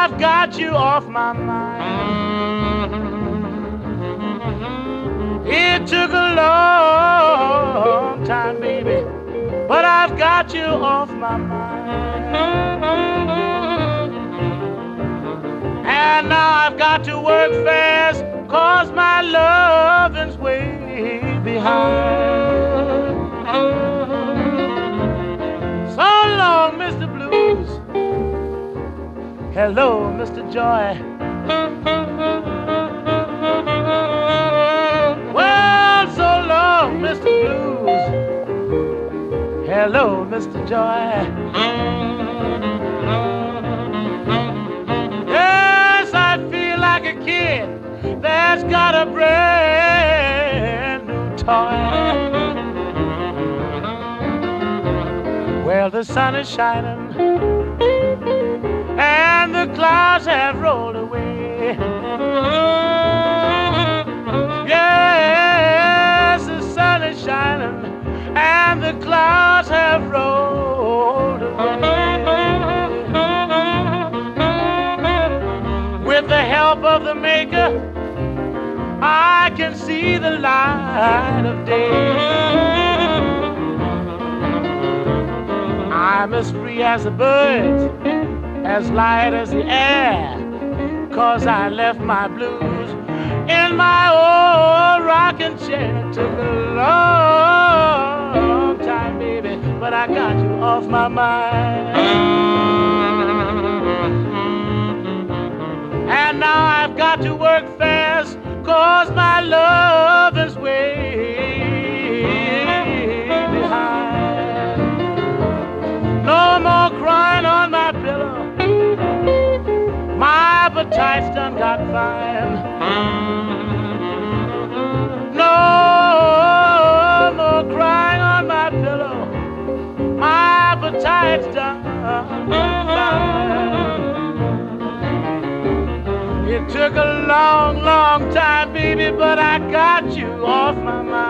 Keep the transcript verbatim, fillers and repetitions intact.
I've got you off my mind. It took a long time, baby, but I've got you off my mind. And now I've got to work fast, 'cause my loving's way behind. So long, Mister Blues. Hello, Mister Joy. Well, so long, Mister Blues. Hello, Mister Joy. Yes, I feel like a kid that's got a brand new toy. Well, the sun is shining and the clouds have rolled away. Yes, the sun is shining and the clouds have rolled away. With the help of the Maker, I can see the light of day. I'm as free as a bird, as light as the air, 'cause I left my blues in my old rocking chair. It took a long time, baby, but I got you off my mind. And now I've got to work fast, 'cause my love is way behind. No more crying on my pillow, my appetite's done got fine. No more crying on my pillow, my appetite's done fine. It took a long, long time, baby, but I got you off my mind.